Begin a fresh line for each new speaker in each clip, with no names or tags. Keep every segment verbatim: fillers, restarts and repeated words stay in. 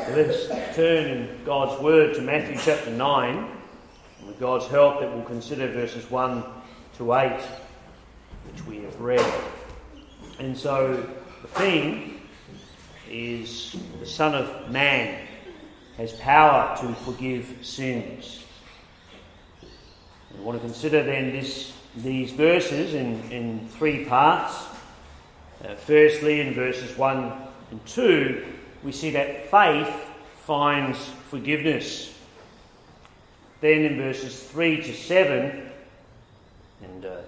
Let's turn in God's Word to Matthew chapter nine, and with God's help that we'll consider verses one to eight, which we have read. And so the theme is the Son of Man has power to forgive sins. We want to consider then this, these verses in, in three parts. Uh, firstly, in verses one and two, we see that faith finds forgiveness. Then in verses three to seven, and uh,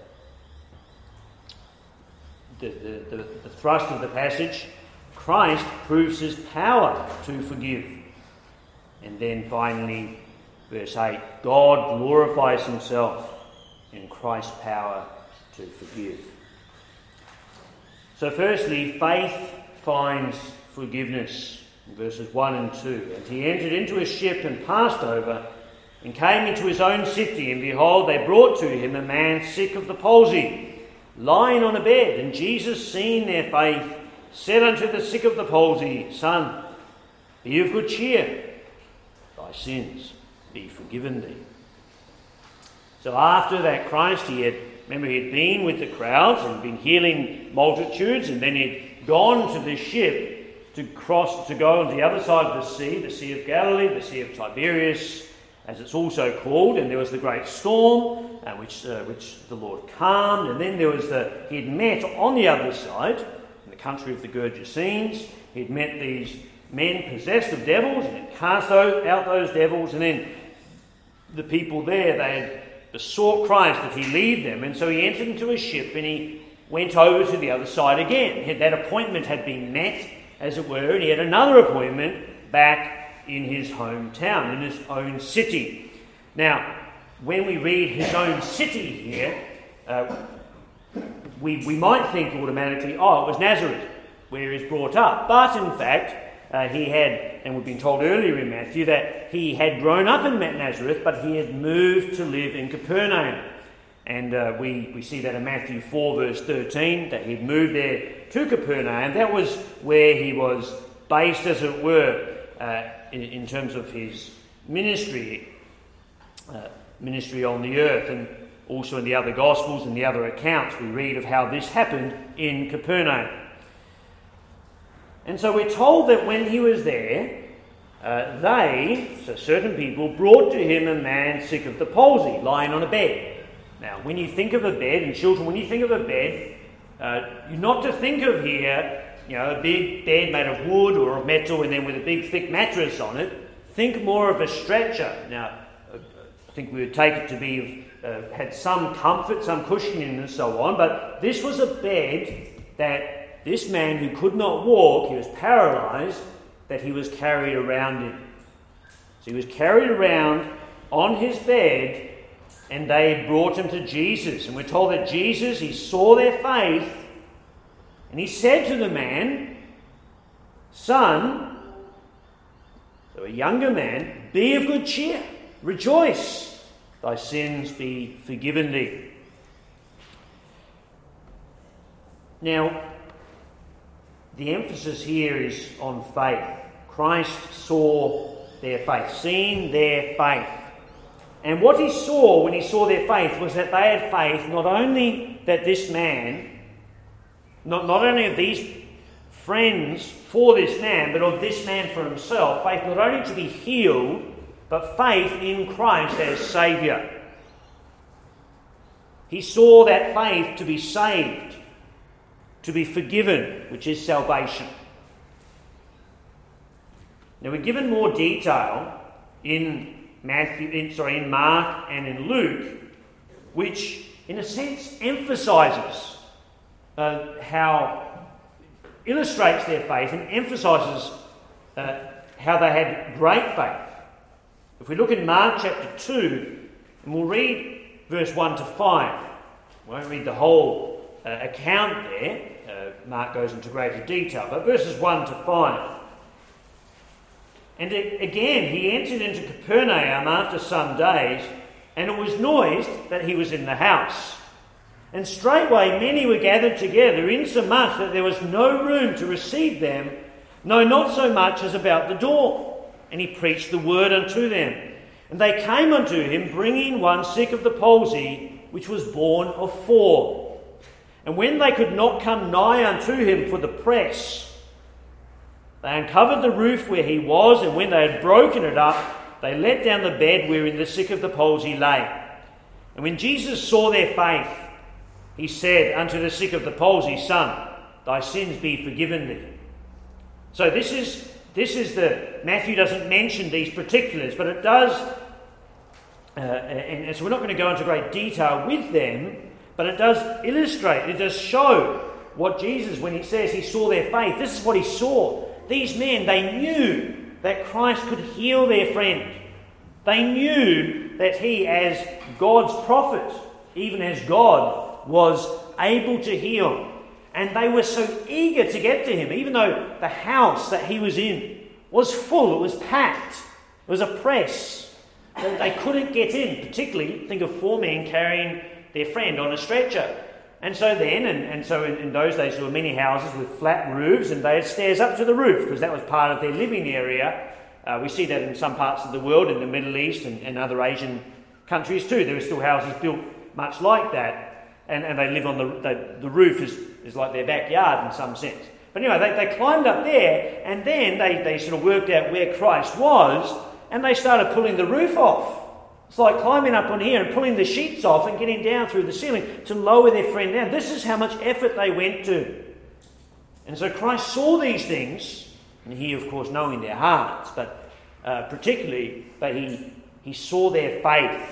the, the, the, the thrust of the passage, Christ proves his power to forgive. And then finally, verse eight, God glorifies himself in Christ's power to forgive. So firstly, faith finds forgiveness, in verses one and two. And he entered into a ship and passed over, and came into his own city, and behold, they brought to him a man sick of the palsy, lying on a bed. And Jesus, seeing their faith, said unto the sick of the palsy, Son, be of good cheer, thy sins be forgiven thee. So after that, Christ, he had, remember, he had been with the crowds and been healing multitudes, and then he'd gone to the ship to cross, to go on the other side of the sea, the Sea of Galilee, the Sea of Tiberias, as it's also called. And there was the great storm, uh, which uh, which the Lord calmed. And then there was the, he had met on the other side, in the country of the Gergesenes, he'd met these men possessed of devils, and had cast out those devils. And then the people there, they had besought Christ that he leave them. And so he entered into a ship and he went over to the other side again. That appointment had been met, as it were, and he had another appointment back in his hometown, in his own city. Now, when we read his own city here, uh, we, we might think automatically, oh, it was Nazareth, where he was brought up. But in fact, uh, he had, and we've been told earlier in Matthew, that he had grown up in Nazareth, but he had moved to live in Capernaum. And uh, we, we see that in Matthew four, verse thirteen, that he'd moved there to Capernaum. That was where he was based, as it were, uh, in, in terms of his ministry, uh, ministry on the earth. And also in the other Gospels and the other accounts, we read of how this happened in Capernaum. And so we're told that when he was there, uh, they, so certain people, brought to him a man sick of the palsy, lying on a bed. Now, when you think of a bed, and children, when you think of a bed, uh, you're not to think of here, you know, a big bed made of wood or of metal and then with a big thick mattress on it. Think more of a stretcher. Now, I think we would take it to be, uh, had some comfort, some cushioning and so on, but this was a bed that this man who could not walk, he was paralysed, that he was carried around in. So he was carried around on his bed, and they brought him to Jesus. And we're told that Jesus, he saw their faith, and he said to the man, Son, so a younger man, be of good cheer, rejoice, thy sins be forgiven thee. Now, the emphasis here is on faith. Christ saw their faith, seeing their faith. And what he saw when he saw their faith was that they had faith not only that this man, not, not only of these friends for this man, but of this man for himself, faith not only to be healed, but faith in Christ as Saviour. He saw that faith to be saved, to be forgiven, which is salvation. Now we're given more detail in Matthew, in, sorry, in Mark and in Luke, which in a sense emphasises uh, how, illustrates their faith and emphasises uh, how they had great faith. If we look in Mark chapter two, and we'll read verse one to five, we won't read the whole uh, account there, uh, Mark goes into greater detail, but verses one to five. And again, he entered into Capernaum after some days, and it was noised that he was in the house. And straightway many were gathered together, insomuch that there was no room to receive them, no, not so much as about the door. And he preached the word unto them. And they came unto him, bringing one sick of the palsy, which was born of four. And when they could not come nigh unto him for the press, they uncovered the roof where he was, and when they had broken it up, they let down the bed wherein the sick of the palsy lay. And when Jesus saw their faith, he said unto the sick of the palsy, Son, thy sins be forgiven thee. So this is this is the Matthew doesn't mention these particulars, but it does, uh, and, and so we're not going to go into great detail with them, but it does illustrate, it does show what Jesus, when he says he saw their faith, this is what he saw. These men, they knew that Christ could heal their friend. They knew that he, as God's prophet, even as God, was able to heal. And they were so eager to get to him, even though the house that he was in was full, it was packed, it was a press. They couldn't get in, particularly, think of four men carrying their friend on a stretcher. And so then, and, and so in, in those days, there were many houses with flat roofs, and they had stairs up to the roof, because that was part of their living area. Uh, we see that in some parts of the world, in the Middle East and, and other Asian countries too. There are still houses built much like that. And, and they live on the, the the roof is, is like their backyard in some sense. But anyway, they, they climbed up there, and then they, they sort of worked out where Christ was, and they started pulling the roof off. It's like climbing up on here and pulling the sheets off and getting down through the ceiling to lower their friend down. This is how much effort they went to. And so Christ saw these things, and he, of course, knowing their hearts, but uh, particularly, but he, he saw their faith.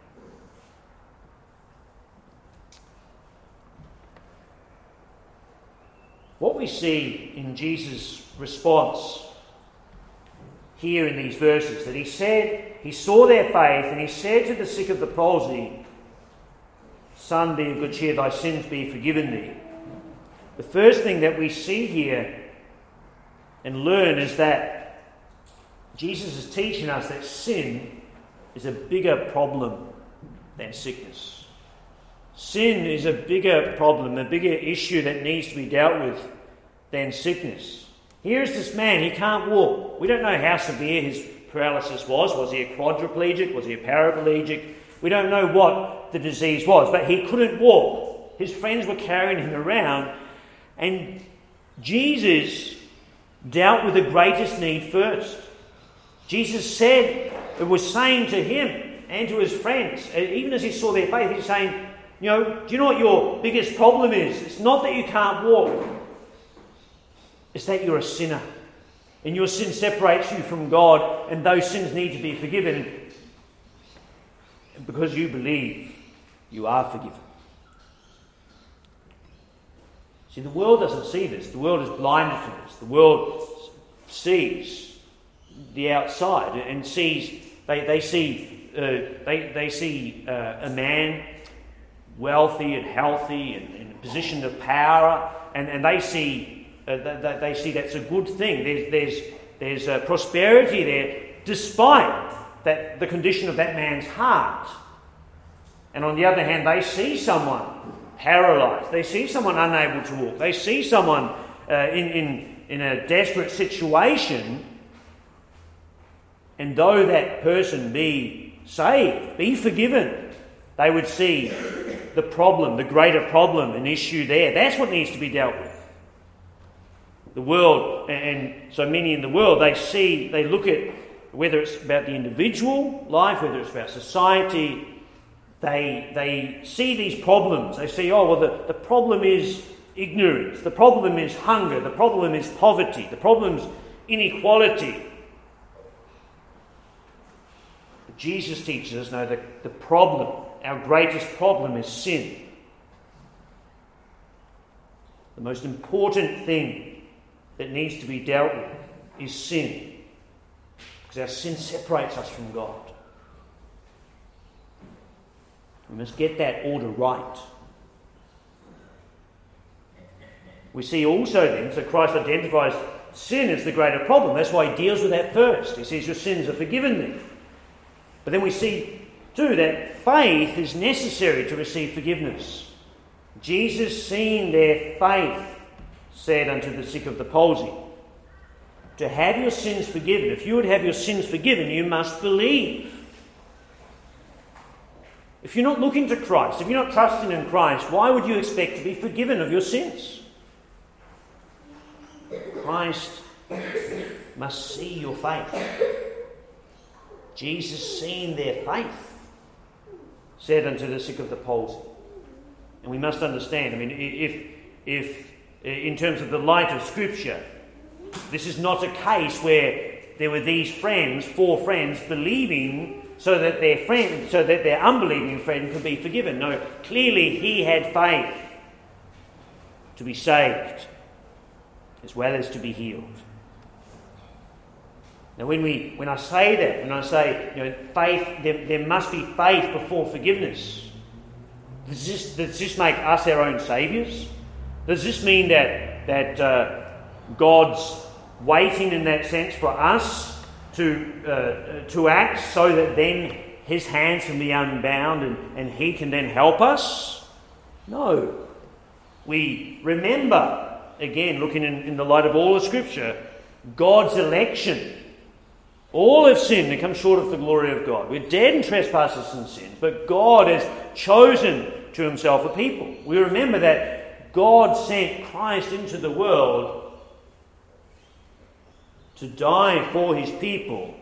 What we see in Jesus' response here in these verses, that he said, he saw their faith, and he said to the sick of the palsy, Son, be of good cheer, thy sins be forgiven thee. The first thing that we see here and learn is that Jesus is teaching us that sin is a bigger problem than sickness. Sin is a bigger problem, a bigger issue that needs to be dealt with than sickness. Here's this man, he can't walk. We don't know how severe his paralysis was. Was he a quadriplegic? Was he a paraplegic? We don't know what the disease was, but he couldn't walk. His friends were carrying him around, and Jesus dealt with the greatest need first. Jesus said, it was saying to him and to his friends, even as he saw their faith, he's saying, you know, do you know what your biggest problem is? It's not that you can't walk. It's that you're a sinner. And your sin separates you from God, and those sins need to be forgiven. And because you believe, you are forgiven. See, the world doesn't see this. The world is blinded to this. The world sees the outside and sees, they, they see, uh, they, they see uh, a man wealthy and healthy and in a position of power, and, and they see uh, they, they see that's a good thing. There's there's there's uh, prosperity there, despite that the condition of that man's heart. And on the other hand, they see someone paralysed. They see someone unable to walk. They see someone uh, in in in a desperate situation. And though that person be saved, be forgiven, they would see the problem, the greater problem, an issue there. That's what needs to be dealt with. The world, and so many in the world, they see, they look at whether it's about the individual life, whether it's about society, they they see these problems. They see, oh, well, the, the problem is ignorance, the problem is hunger, the problem is poverty, the problem is inequality. But Jesus teaches us, no, that the problem, our greatest problem is sin. The most important thing that needs to be dealt with is sin. Because our sin separates us from God. We must get that order right. We see also then, so Christ identifies sin as the greater problem. That's why he deals with that first. He says your sins are forgiven thee. But then we see too that faith is necessary to receive forgiveness. Jesus, seeing their faith, said unto the sick of the palsy. to have your sins forgiven, if you would have your sins forgiven, you must believe. If you're not looking to Christ, if you're not trusting in Christ, why would you expect to be forgiven of your sins? Christ must see your faith. Jesus, seeing their faith, said unto the sick of the palsy. And we must understand, I mean, if, if in terms of the light of Scripture, this is not a case where there were these friends, four friends, believing so that their friend, so that their unbelieving friend could be forgiven. No, clearly he had faith to be saved as well as to be healed. Now, when we, when I say that, when I say, you know, faith, there, there must be faith before forgiveness. Does this, does this make us our own saviours? Does this mean that that uh, God's waiting in that sense for us to uh, to act so that then His hands can be unbound and, and He can then help us? No. We remember, again, looking in, in the light of all of Scripture, God's election. All have sinned and come short of the glory of God. We're dead in trespasses and sins, but God has chosen to Himself a people. We remember that God sent Christ into the world to die for His people,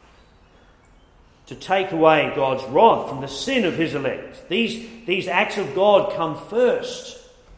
to take away God's wrath from the sin of His elect. These, these acts of God come first.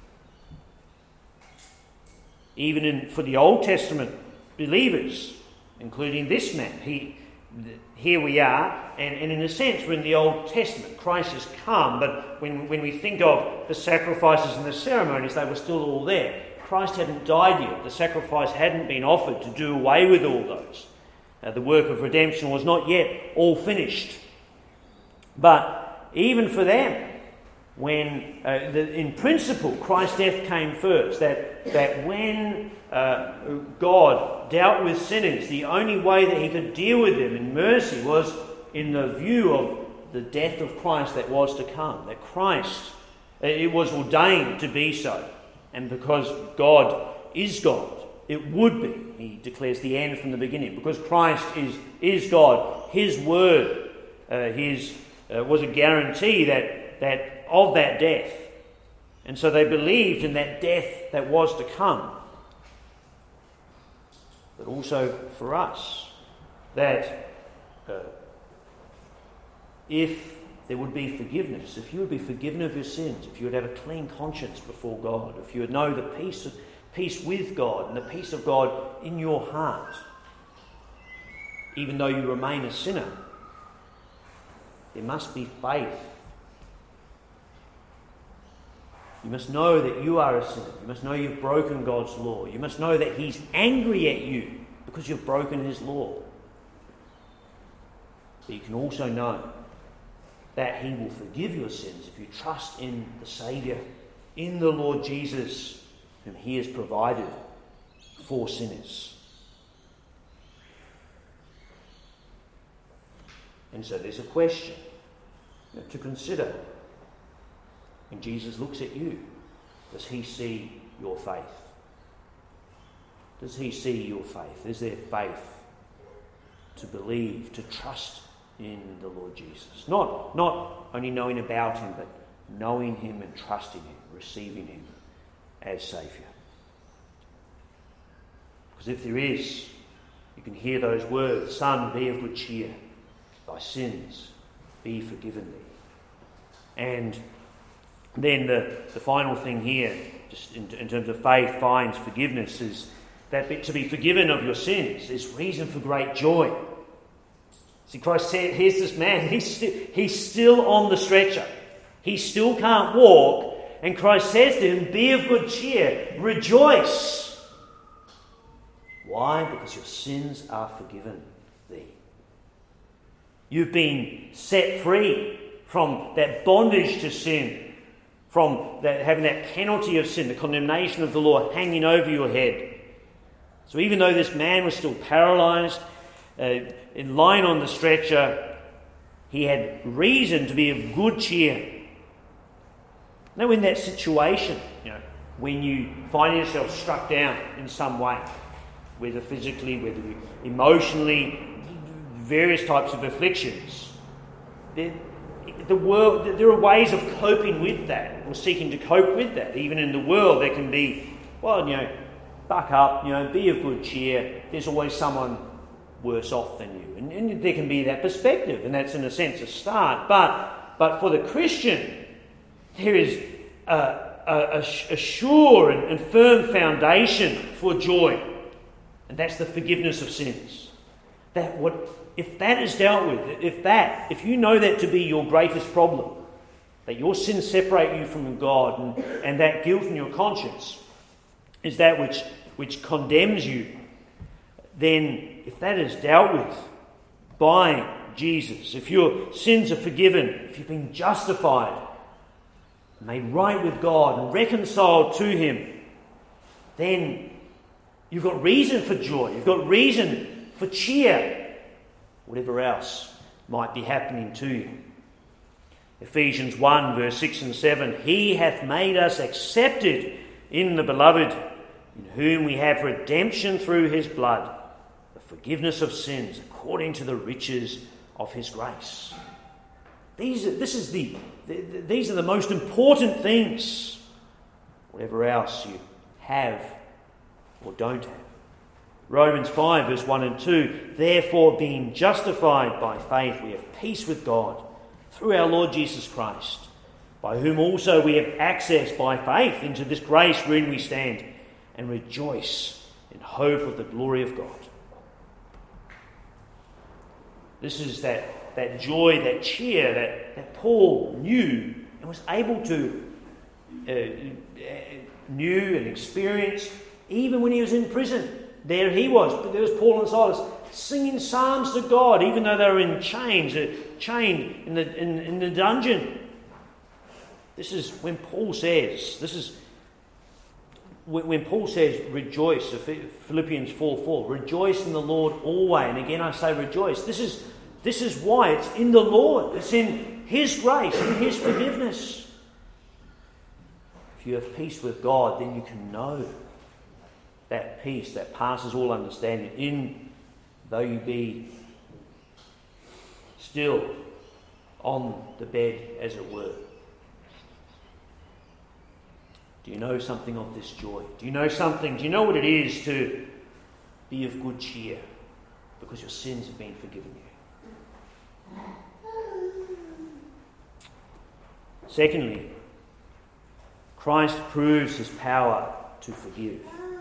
Even in, for the Old Testament believers, including this man, he, here we are, and, and in a sense we're in the Old Testament. Christ has come, but when, when we think of the sacrifices and the ceremonies, they were still all there. Christ hadn't died yet. The sacrifice hadn't been offered to do away with all those. Uh, the work of redemption was not yet all finished. But even for them, when uh, the, in principle Christ's death came first, that, that when uh, God dealt with sinners, the only way that He could deal with them in mercy was in the view of the death of Christ that was to come. That Christ, it was ordained to be so. And because God is God, it would be. He declares the end from the beginning. Because Christ is, is God, His word uh, his, uh, was a guarantee that, that of that death. And so they believed in that death that was to come. But also for us, that uh, if there would be forgiveness, if you would be forgiven of your sins, if you would have a clean conscience before God, if you would know the peace of, peace with God and the peace of God in your heart, even though you remain a sinner, there must be faith. You must know that you are a sinner. You must know you've broken God's law. You must know that He's angry at you because you've broken His law. But you can also know that He will forgive your sins if you trust in the Saviour, in the Lord Jesus, whom He has provided for sinners. And so there's a question to consider. When Jesus looks at you, does He see your faith? Does He see your faith? Is there faith to believe, to trust in the Lord Jesus? Not, not only knowing about Him, but knowing Him and trusting Him, receiving Him as Saviour. Because if there is, you can hear those words, Son, be of good cheer, thy sins be forgiven thee. And then the, the final thing here, just in, in terms of faith finds forgiveness, is that to be forgiven of your sins is reason for great joy. See, Christ said, here's this man, he's, sti- he's still on the stretcher. He still can't walk. And Christ says to him, be of good cheer, rejoice. Why? Because your sins are forgiven thee. You've been set free from that bondage to sin, from that, having that penalty of sin, the condemnation of the law hanging over your head. So even though this man was still paralysed, uh, lying on the stretcher, he had reason to be of good cheer. Now in that situation, you know, when you find yourself struck down in some way, whether physically, whether emotionally, various types of afflictions. There, the world, there are ways of coping with that, or seeking to cope with that. Even in the world, there can be, well, you know, buck up, you know, be of good cheer. There's always someone worse off than you. And, and there can be that perspective, and that's in a sense a start. But, but for the Christian, there is a, a, a sure and, and firm foundation for joy. And that's the forgiveness of sins. That what if that is dealt with, if that, if you know that to be your greatest problem, that your sins separate you from God, and, and that guilt in your conscience is that which which condemns you, then if that is dealt with by Jesus, if your sins are forgiven, if you've been justified, made right with God and reconciled to Him, then you've got reason for joy. You've got reason for cheer, whatever else might be happening to you. Ephesians one, verse six and seven, He hath made us accepted in the Beloved, in whom we have redemption through His blood, the forgiveness of sins, according to the riches of His grace. These are, this is the, the, these are the most important things, whatever else you have or don't have. Romans five, verse one and two, Therefore, being justified by faith, we have peace with God through our Lord Jesus Christ, by whom also we have access by faith into this grace wherein we stand, and rejoice in hope of the glory of God. This is that, that joy, that cheer that, that Paul knew and was able to uh, knew and experienced even when he was in prison. There he was, but there was Paul and Silas singing psalms to God, even though they were in chains, uh, chained in the in, in the dungeon. This is when Paul says, this is when, when Paul says, rejoice, Philippians four four, rejoice in the Lord always. And again I say rejoice. This is this is why it's in the Lord. It's in His grace, in His forgiveness. If you have peace with God, then you can know that peace that passes all understanding, in though you be still on the bed, as it were. Do you know something of this joy? Do you know something? Do you know what it is to be of good cheer because your sins have been forgiven you? Secondly, Christ proves His power to forgive.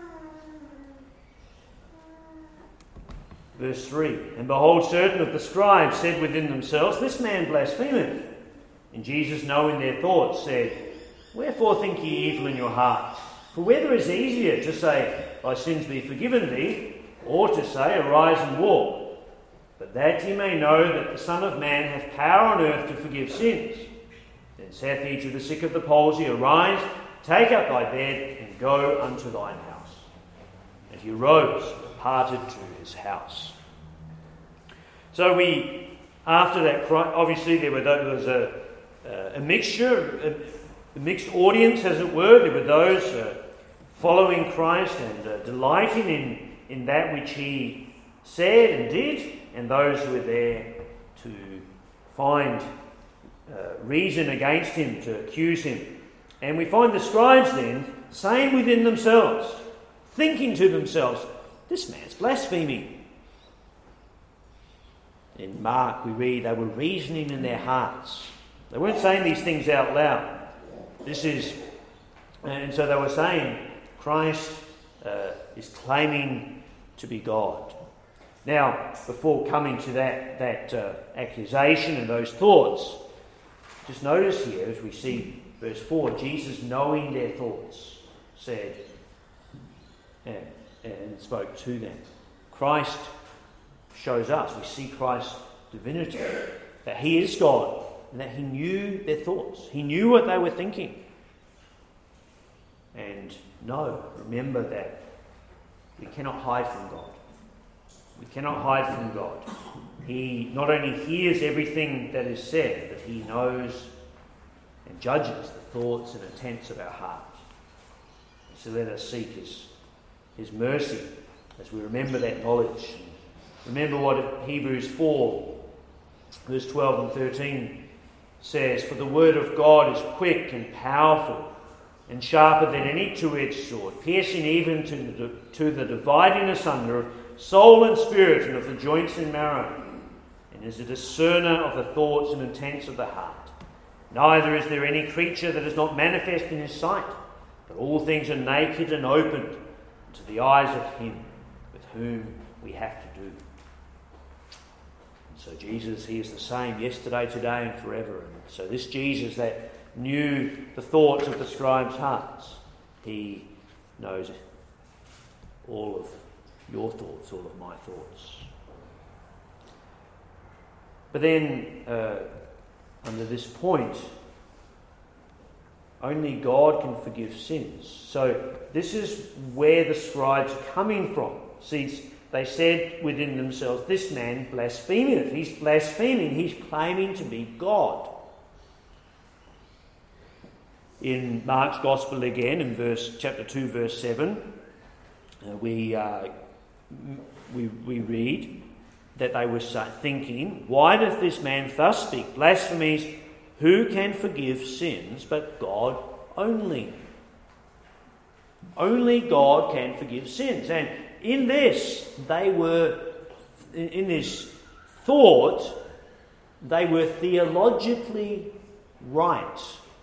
Verse three, And behold, certain of the scribes said within themselves, This man blasphemeth. And Jesus, knowing their thoughts, said, Wherefore think ye evil in your hearts? For whether is easier to say, Thy sins be forgiven thee, or to say, Arise and walk? But that ye may know that the Son of Man hath power on earth to forgive sins. Then saith he to the sick of the palsy, Arise, take up thy bed, and go unto thine house. And he arose and departed to his house. So we, after that, obviously there was a, a mixture, a, a mixed audience, as it were. There were those uh, following Christ and uh, delighting in, in that which He said and did, and those who were there to find uh, reason against Him, to accuse Him. And we find the scribes then saying within themselves, thinking to themselves, This man's blaspheming. In Mark we read they were reasoning in their hearts. They weren't saying these things out loud. This is, and so they were saying Christ uh, is claiming to be God. Now, before coming to that, that uh, accusation and those thoughts, just notice here as we see verse four, Jesus, knowing their thoughts, said and, and spoke to them. Christ shows us, we see Christ's divinity, that He is God, and that He knew their thoughts. He knew what they were thinking. And no, remember that we cannot hide from God. We cannot hide from God. He not only hears everything that is said, but He knows and judges the thoughts and intents of our heart. So let us seek His, His mercy as we remember that knowledge. Remember what Hebrews four, verse twelve and thirteen says, "For the word of God is quick and powerful, and sharper than any two-edged sword, piercing even to the, to the dividing asunder of soul and spirit, and of the joints and marrow, and is a discerner of the thoughts and intents of the heart. Neither is there any creature that is not manifest in his sight, but all things are naked and opened to the eyes of him with whom we have to do." And so Jesus, he is the same yesterday, today, and forever. And so this Jesus that knew the thoughts of the scribes' hearts, he knows all of your thoughts, all of my thoughts. But then, uh, under this point, only God can forgive sins. So this is where the scribes are coming from. See, they said within themselves, "This man blasphemeth." He's blaspheming. He's claiming to be God. In Mark's Gospel again, in verse chapter two, verse seven, uh, we, uh, we we read that they were thinking, "Why doth this man thus speak blasphemies? Who can forgive sins but God only?" Only God can forgive sins. And in this, they were, in this thought, they were theologically right.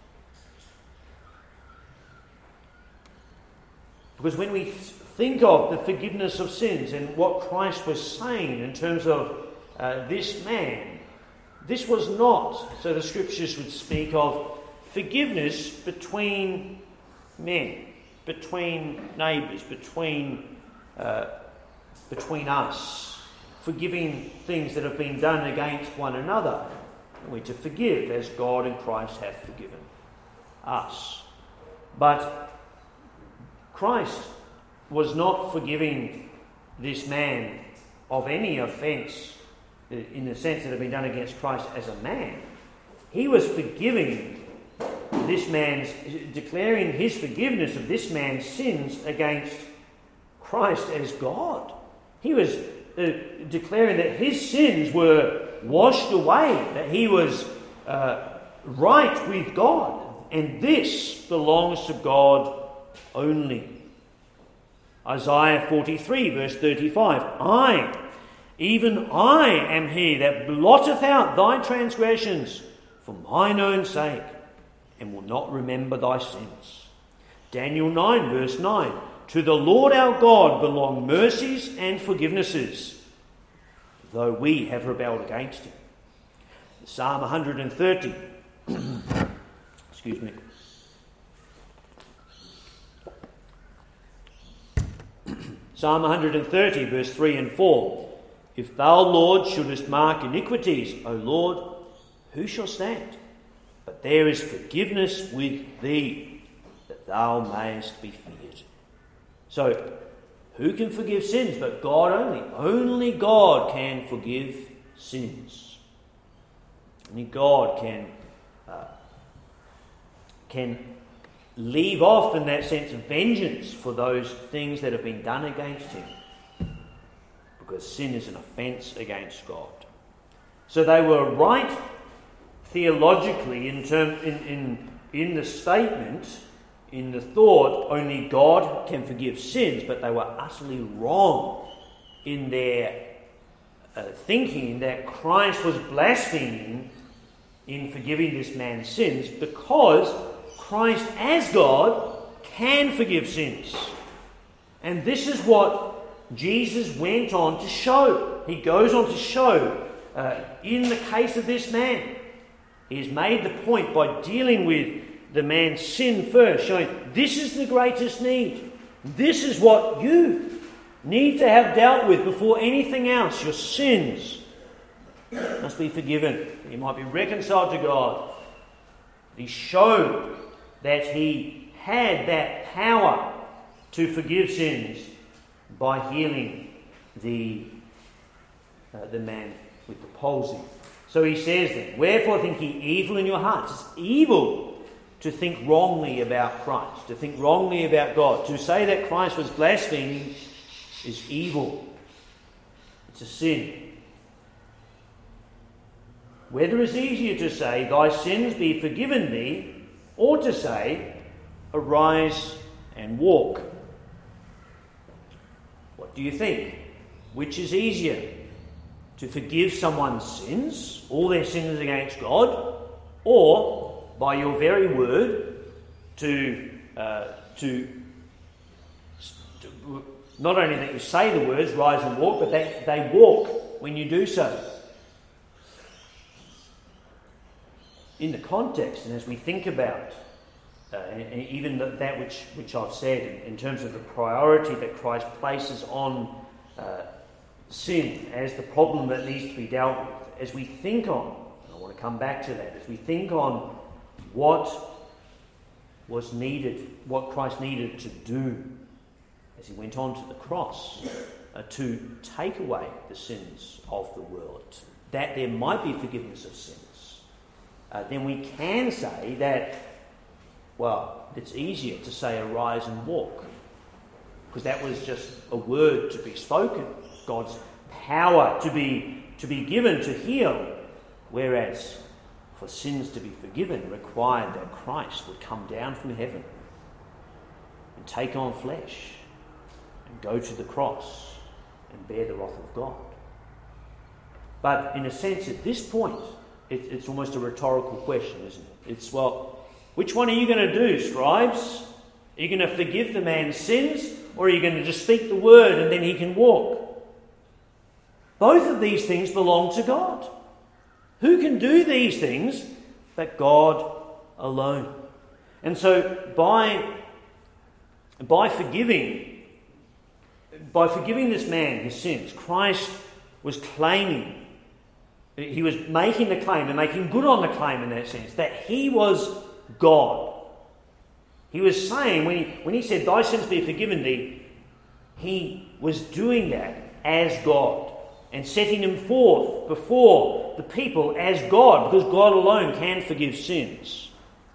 Because when we think of the forgiveness of sins and what Christ was saying in terms of uh, this man, this was not, so the scriptures would speak of, forgiveness between men, between neighbours, between uh, between us, forgiving things that have been done against one another. We're to forgive as God and Christ hath forgiven us. But Christ was not forgiving this man of any offence in the sense that had been done against Christ as a man. He was forgiving this man's, declaring his forgiveness of this man's sins against Christ as God. He was uh, declaring that his sins were washed away, that he was uh, right with God, and this belongs to God only. Isaiah forty-three, verse thirty-five, "I, even I am he that blotteth out thy transgressions for mine own sake, and will not remember thy sins." Daniel nine, verse nine, "To the Lord our God belong mercies and forgivenesses, though we have rebelled against him." Psalm one hundred thirty, excuse me. Psalm one hundred thirty, verse three and four. "If thou, Lord, shouldest mark iniquities, O Lord, who shall stand? But there is forgiveness with thee, that thou mayest be feared." So, who can forgive sins but God only? Only God can forgive sins. Only God can uh, can leave off, in that sense, of vengeance for those things that have been done against him, because sin is an offence against God. So they were right theologically in term in, in in the statement, in the thought, only God can forgive sins, but they were utterly wrong in their uh, thinking that Christ was blaspheming in forgiving this man's sins, because Christ as God can forgive sins. And this is what Jesus went on to show. He goes on to show uh, in the case of this man. He's made the point by dealing with the man's sin first, showing this is the greatest need. This is what you need to have dealt with before anything else. Your sins must be forgiven. You might be reconciled to God. He showed that he had that power to forgive sins by healing the uh, the man with the palsy. So he says then, "Wherefore think ye evil in your hearts?" It's evil to think wrongly about Christ, to think wrongly about God, to say that Christ was blaspheming is evil. It's a sin. Whether it's easier to say, thy sins be forgiven thee, or to say, arise and walk. What do you think? Which is easier? To forgive someone's sins, all their sins against God, or by your very word to, uh, to, to not only that you say the words, rise and walk, but they, they walk when you do so. In the context, and as we think about uh, and even that which, which I've said in, in terms of the priority that Christ places on uh, sin as the problem that needs to be dealt with, as we think on, and I want to come back to that, as we think on what was needed, what Christ needed to do as he went on to the cross uh, to take away the sins of the world, that there might be forgiveness of sins, uh, then we can say that, well, it's easier to say arise and walk, because that was just a word to be spoken, God's power to be to be given to heal, whereas for sins to be forgiven required that Christ would come down from heaven and take on flesh and go to the cross and bear the wrath of God. But in a sense, at this point, it, it's almost a rhetorical question, isn't it? It's, well, which one are you going to do, scribes? Are you going to forgive the man's sins, or are you going to just speak the word and then he can walk? Both of these things belong to God. Who can do these things but God alone? And so by, by forgiving, by forgiving this man his sins, Christ was claiming, he was making the claim and making good on the claim in that sense, that he was God. He was saying, when he, when he said, thy sins be forgiven thee, he was doing that as God and setting him forth before the people as God, because God alone can forgive sins.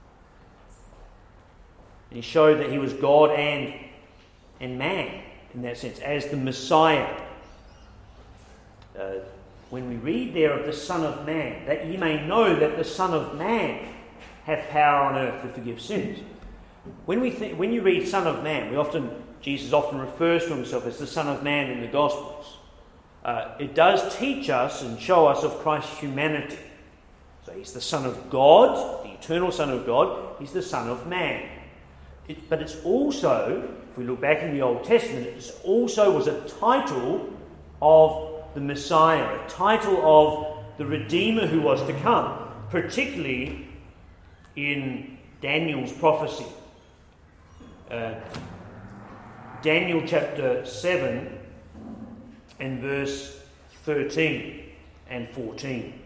And he showed that he was God and, and man in that sense, as the Messiah. Uh, when we read there of the Son of Man, that ye may know that the Son of Man hath power on earth to forgive sins. When we think, when you read Son of Man, we often Jesus often refers to himself as the Son of Man in the Gospels. Uh, it does teach us and show us of Christ's humanity. So he's the Son of God, the eternal Son of God. He's the Son of Man. It, but it's also, if we look back in the Old Testament, it also was a title of the Messiah, a title of the Redeemer who was to come, particularly in Daniel's prophecy. Uh, Daniel chapter seven and verse thirteen and fourteen.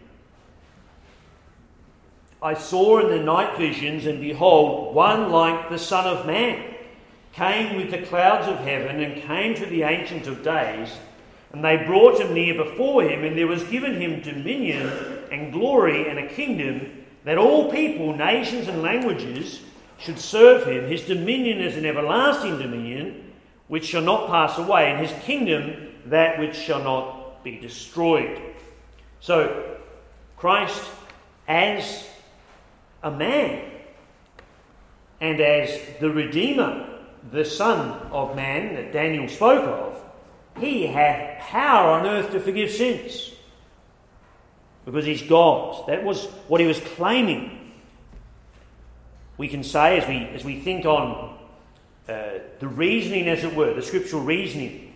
I saw in the night visions, and behold, one like the Son of Man came with the clouds of heaven and came to the Ancient of Days, and they brought him near before him, and there was given him dominion and glory and a kingdom, that all people, nations and languages should serve him. His dominion is an everlasting dominion which shall not pass away, and his kingdom that which shall not be destroyed. So, Christ as a man and as the Redeemer, the Son of Man that Daniel spoke of, he hath power on earth to forgive sins, because he's God. That was what he was claiming. We can say, as we as we think on uh, the reasoning, as it were, the scriptural reasoning,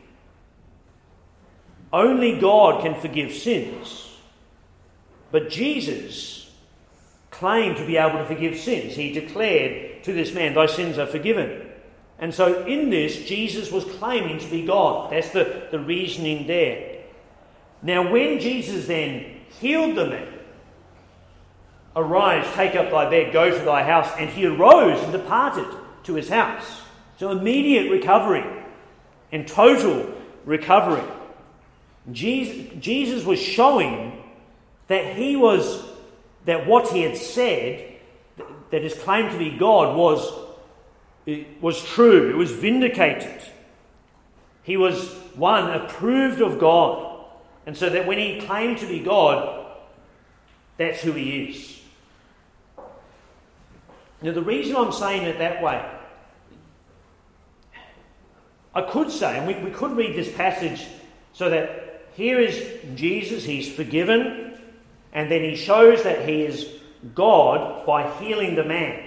only God can forgive sins. But Jesus claimed to be able to forgive sins. He declared to this man, thy sins are forgiven. And so in this, Jesus was claiming to be God. That's the, the reasoning there. Now when Jesus then healed the man, arise, take up thy bed, go to thy house, and he arose and departed to his house. So immediate recovery and total recovery. Jesus, Jesus was showing that he was, that what he had said, that his claim to be God was, it was true, it was vindicated. He was one approved of God. And so that when he claimed to be God, that's who he is. Now, the reason I'm saying it that way, I could say, and we, we could read this passage so that here is Jesus, he's forgiven, and then he shows that he is God by healing the man.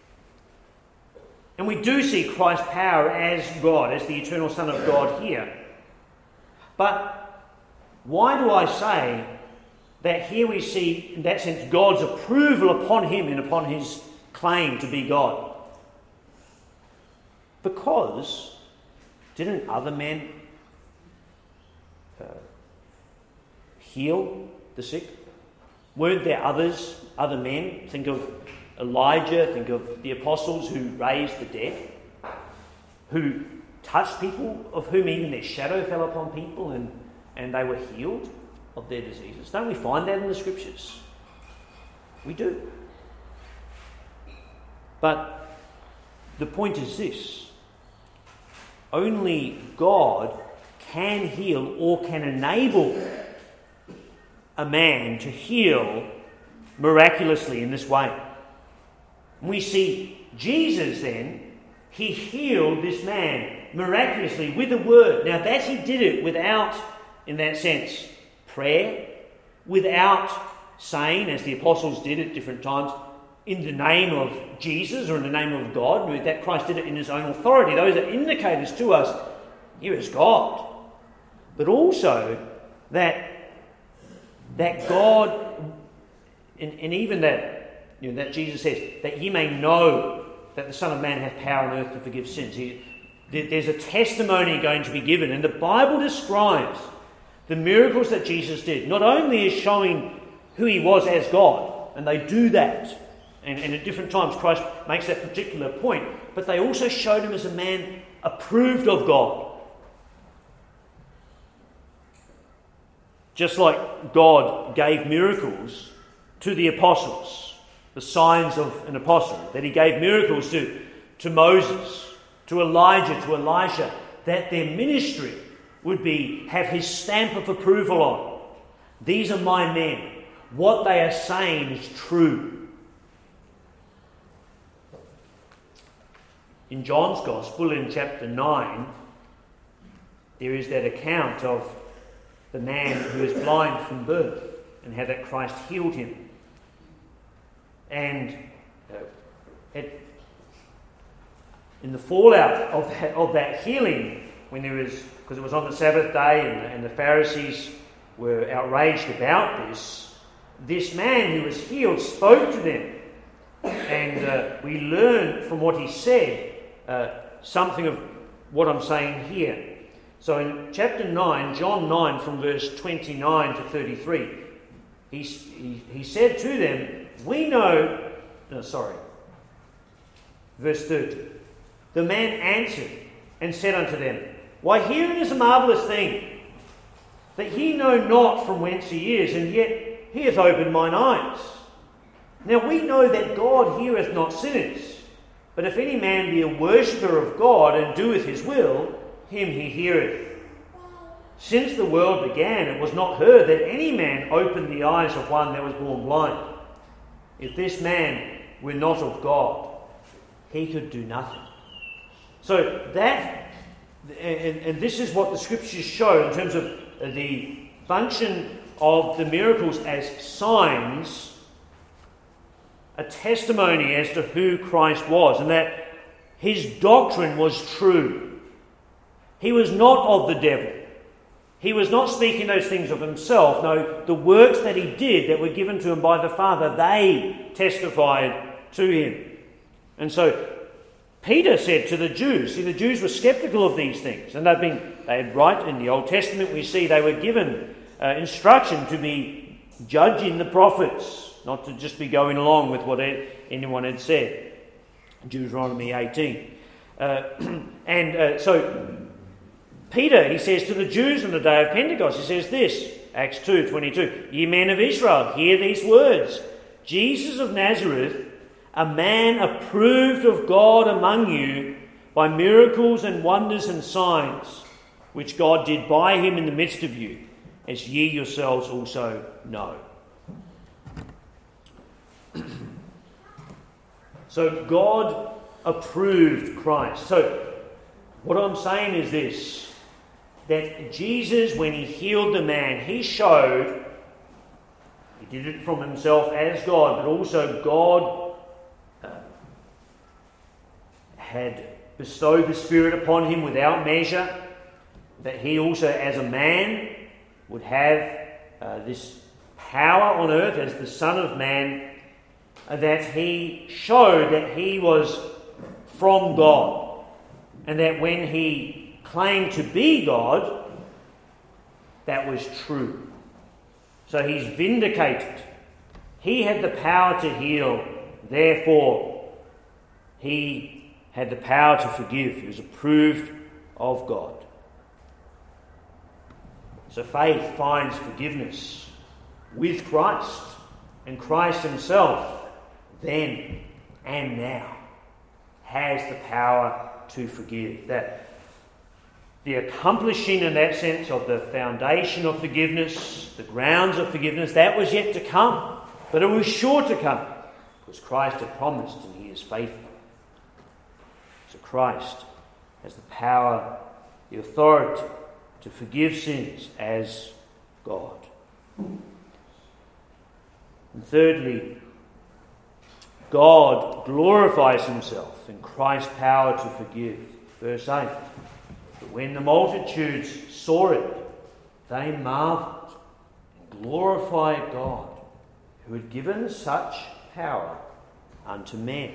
And we do see Christ's power as God, as the eternal Son of God here. But why do I say that here we see, in that sense, God's approval upon him and upon his claim to be God? Because didn't other men uh, heal the sick? Weren't there others, other men? Think of Elijah, think of the apostles who raised the dead, who touched people, of whom even their shadow fell upon people and, and they were healed of their diseases. Don't we find that in the scriptures? We do. But the point is this: only God can heal or can enable a man to heal miraculously in this way. We see Jesus then, he healed this man miraculously with a word. Now that he did it without, in that sense, prayer, without saying, as the apostles did at different times, in the name of Jesus or in the name of God, that Christ did it in his own authority. Those are indicators to us, here is God. But also that, that God, and, and even that, you know, that Jesus says, that ye may know that the Son of Man hath power on earth to forgive sins. He, there, there's a testimony going to be given, and the Bible describes the miracles that Jesus did, not only as showing who he was as God, and they do that, and, and at different times Christ makes that particular point, but they also showed him as a man approved of God. Just like God gave miracles to the apostles, the signs of an apostle, that he gave miracles to, to Moses, to Elijah, to Elisha, that their ministry would be have his stamp of approval on. These are my men. What they are saying is true. In John's Gospel, in chapter nine, there is that account of the man who is blind from birth and how that Christ healed him. And uh, it, in the fallout of that, of that healing, when there was, because it was on the Sabbath day and, and the Pharisees were outraged about this, this man who was healed spoke to them. And uh, we learn from what he said uh, something of what I'm saying here. So in chapter nine, John nine, from verse twenty-nine to thirty-three, he, he, he said to them, we know, no, sorry, verse thirty, the man answered and said unto them, why, herein is a marvellous thing, that ye know not from whence he is, and yet he hath opened mine eyes. Now we know that God heareth not sinners, but if any man be a worshipper of God and doeth his will, him he heareth. Since the world began, it was not heard that any man opened the eyes of one that was born blind. If this man were not of God, he could do nothing. So that, and, and this is what the scriptures show in terms of the function of the miracles as signs, a testimony as to who Christ was, and that his doctrine was true. He was not of the devil. He was not speaking those things of himself. No, the works that he did that were given to him by the Father, they testified to him. And so Peter said to the Jews, see, the Jews were skeptical of these things, and they've been, they had right in the Old Testament, we see they were given uh, instruction to be judging the prophets, not to just be going along with what anyone had said. Deuteronomy eighteen. Uh, and uh, so Peter, he says to the Jews on the day of Pentecost, he says this, Acts two twenty-two, ye men of Israel, hear these words. Jesus of Nazareth, a man approved of God among you by miracles and wonders and signs, which God did by him in the midst of you, as ye yourselves also know. So God approved Christ. So what I'm saying is this, that Jesus, when he healed the man, he showed, he did it from himself as God, but also God uh, had bestowed the Spirit upon him without measure, that he also as a man would have uh, this power on earth as the Son of Man, uh, that he showed that he was from God, and that when he claimed to be God, that was true. So he's vindicated. He had the power to heal, therefore he had the power to forgive. He was approved of God. So faith finds forgiveness with Christ, and Christ himself then and now has the power to forgive. That the accomplishing in that sense of the foundation of forgiveness, the grounds of forgiveness, that was yet to come, but it was sure to come because Christ had promised and he is faithful. So Christ has the power, the authority to forgive sins as God. And thirdly, God glorifies himself in Christ's power to forgive. Verse eight. But when the multitudes saw it, they marveled and glorified God, who had given such power unto men.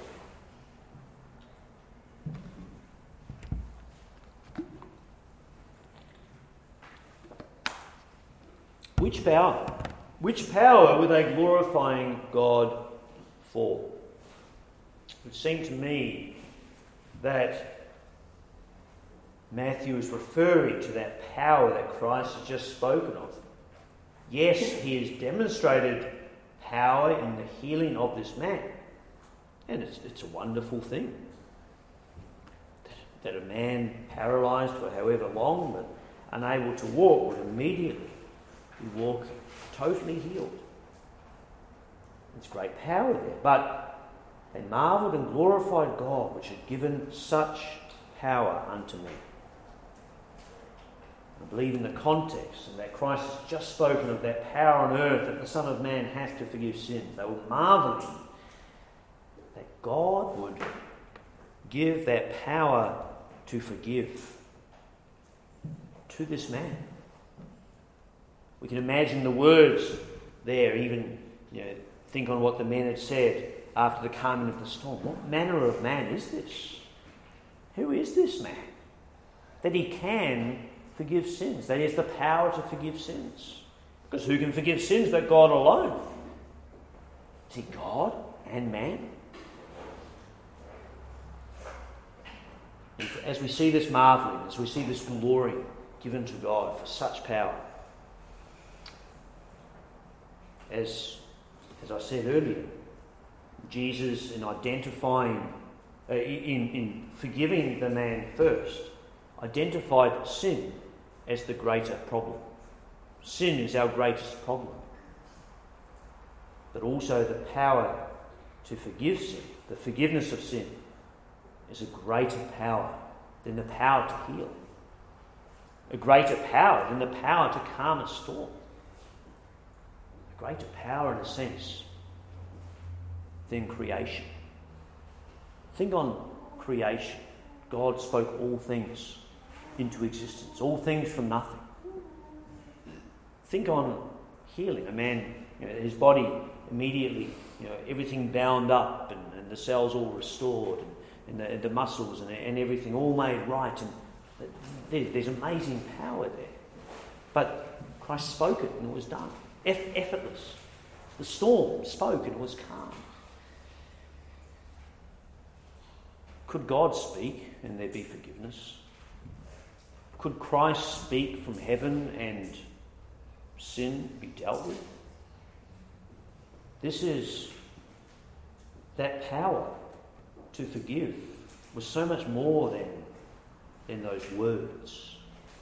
Which power? Which power were they glorifying God for? It would seem to me that Matthew is referring to that power that Christ has just spoken of. Yes, he has demonstrated power in the healing of this man, and it's, it's a wonderful thing that, that a man paralysed for however long but unable to walk would immediately be walking, totally healed. There's great power there. But they marvelled and glorified God, which had given such power unto me. I believe in the context, and that Christ has just spoken of that power on earth, that the Son of Man has to forgive sins. They were marvelling that God would give that power to forgive to this man. We can imagine the words there, even, you know, think on what the men had said after the calming of the storm. What manner of man is this? Who is this man? That he can forgive sins, that he has the power to forgive sins. Because who can forgive sins but God alone? Is he God and man? And as we see this marvelling, as we see this glory given to God for such power, As, as I said earlier, Jesus, in identifying, uh, in, in forgiving the man first, identified sin as the greater problem. Sin is our greatest problem. But also the power to forgive sin, the forgiveness of sin, is a greater power than the power to heal. A greater power than the power to calm a storm. Greater power in a sense than creation. Think on creation. God spoke all things into existence, all things from nothing. Think on healing. A man, you know, his body immediately, you know, everything bound up and, and the cells all restored and, and, the, and the muscles and, and everything all made right. And there, there's amazing power there. But Christ spoke it and it was done. Effortless. The storm spoke and it was calm. Could God speak and there be forgiveness? Could Christ speak from heaven and sin be dealt with? This is that power to forgive was so much more than, than those words.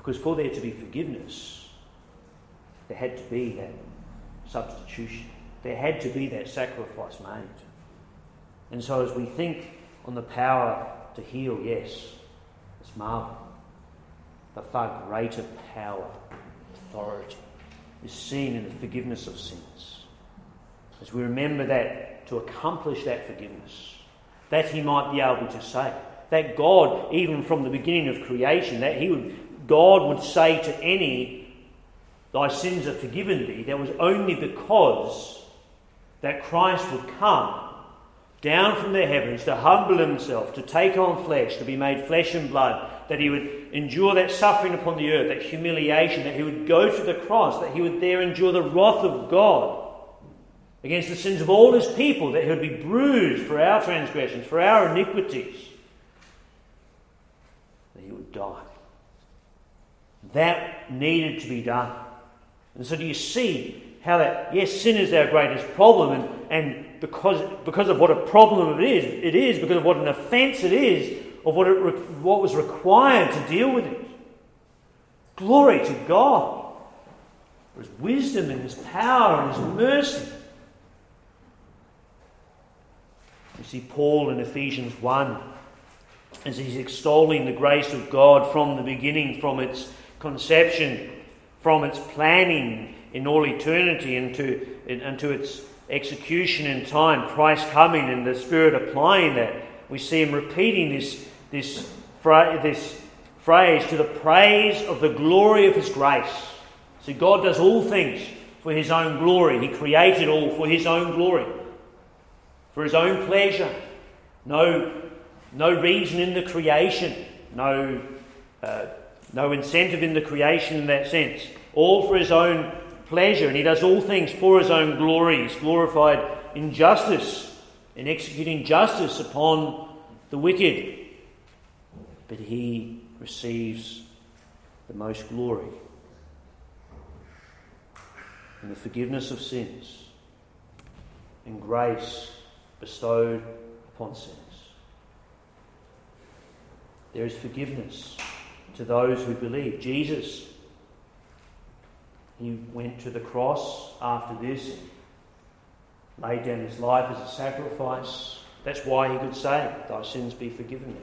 Because for there to be forgiveness, there had to be that substitution. There had to be that sacrifice made. And so as we think on the power to heal, yes, it's marvel. But far greater power, authority, is seen in the forgiveness of sins. As we remember that, to accomplish that forgiveness, that he might be able to say, that God, even from the beginning of creation, that he would, God would say to any, thy sins are forgiven thee, that was only because that Christ would come down from the heavens to humble himself, to take on flesh, to be made flesh and blood, that he would endure that suffering upon the earth, that humiliation, that he would go to the cross, that he would there endure the wrath of God against the sins of all his people, that he would be bruised for our transgressions, for our iniquities, that he would die. That needed to be done. And so do you see how that, yes, sin is our greatest problem, and, and because, because of what a problem it is, it is, because of what an offence it is, of what, it, what was required to deal with it. Glory to God for his wisdom and his power and his mercy. You see Paul in Ephesians one, as he's extolling the grace of God from the beginning, from its conception, from its planning in all eternity, and to, and to its execution in time, Christ coming and the Spirit applying that. We see him repeating this, this, this phrase, to the praise of the glory of his grace. See, God does all things for his own glory. He created all for his own glory, for his own pleasure. No, no reason in the creation, no, uh, no incentive in the creation in that sense. All for his own pleasure, and he does all things for his own glory. He's glorified in justice, in executing justice upon the wicked. But he receives the most glory in the forgiveness of sins and grace bestowed upon sinners. There is forgiveness to those who believe. Jesus, he went to the cross after this, laid down his life as a sacrifice. That's why he could say, thy sins be forgiven thee.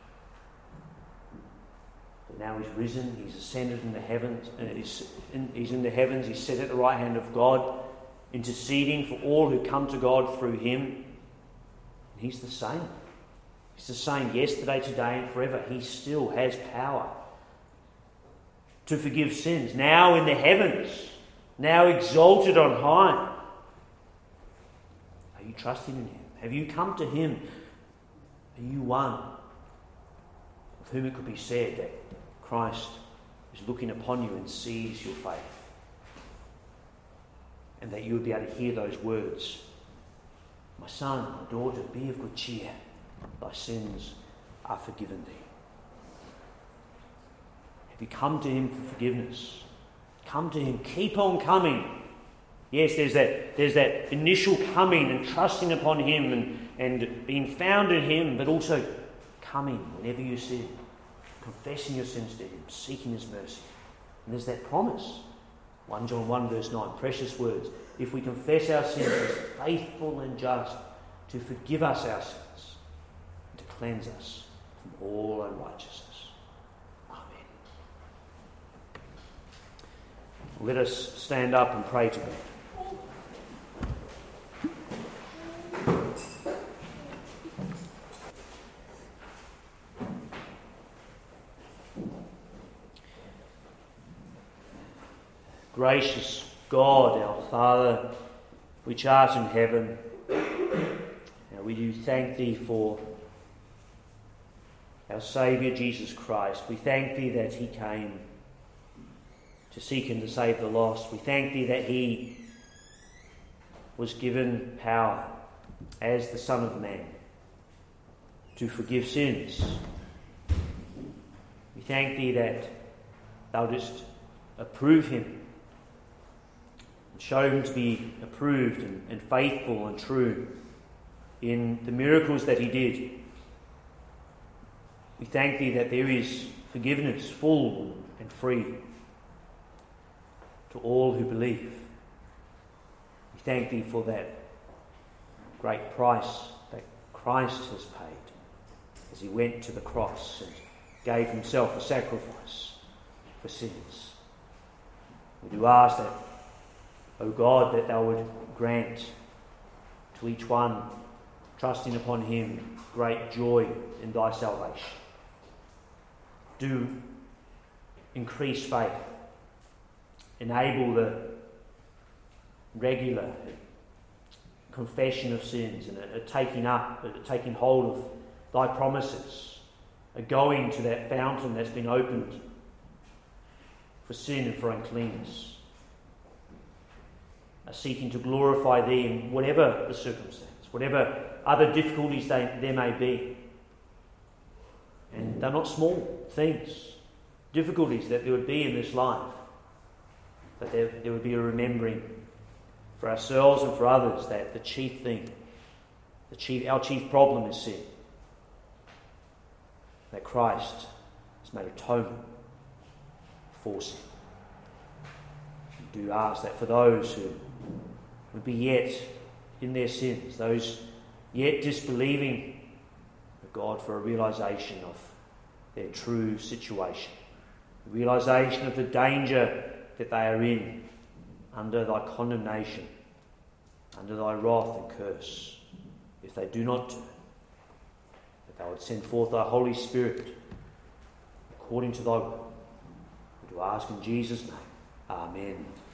But now he's risen, he's ascended in the heavens, and he's in, he's in the heavens, he's set at the right hand of God, interceding for all who come to God through him. And he's the same. He's the same yesterday, today, and forever. He still has power to forgive sins, now in the heavens, now exalted on high. Are you trusting in him? Have you come to him? Are you one of whom it could be said that Christ is looking upon you and sees your faith? And that you would be able to hear those words, my son, my daughter, be of good cheer. Thy sins are forgiven thee. Have you come to him for forgiveness? Come to him. Keep on coming. Yes, there's that, there's that initial coming and trusting upon him and, and being found in him, but also coming whenever you sin, confessing your sins to him, seeking his mercy. And there's that promise. First John one verse nine, precious words. If we confess our sins, he is faithful and just to forgive us our sins and to cleanse us from all unrighteousness. Let us stand up and pray to God. Gracious God, our Father, which art in heaven, now we do thank thee for our Saviour Jesus Christ. We thank thee that he came to seek and to save the lost. We thank thee that he was given power as the Son of Man to forgive sins. We thank thee that thou didst approve him and show him to be approved and, and faithful and true in the miracles that he did. We thank thee that there is forgiveness, full and free to all who believe. We thank thee for that great price that Christ has paid as he went to the cross and gave himself a sacrifice for sins. We do ask that, O God, that thou would grant to each one trusting upon him great joy in thy salvation. Do increase faith. Enable the regular confession of sins and a, a taking up, a taking hold of thy promises, a going to that fountain that's been opened for sin and for uncleanness, a seeking to glorify thee in whatever the circumstance, whatever other difficulties they, there may be. And they're not small things, difficulties that there would be in this life, but there, there would be a remembering for ourselves and for others that the chief thing, the chief, our chief problem is sin. That Christ has made atonement for sin. We do ask that for those who would be yet in their sins, those yet disbelieving of God, for a realization of their true situation, a realization of the danger that they are in under thy condemnation, under thy wrath and curse, if they do not turn, that thou would send forth thy Holy Spirit according to thy will. We do ask in Jesus' name. Amen.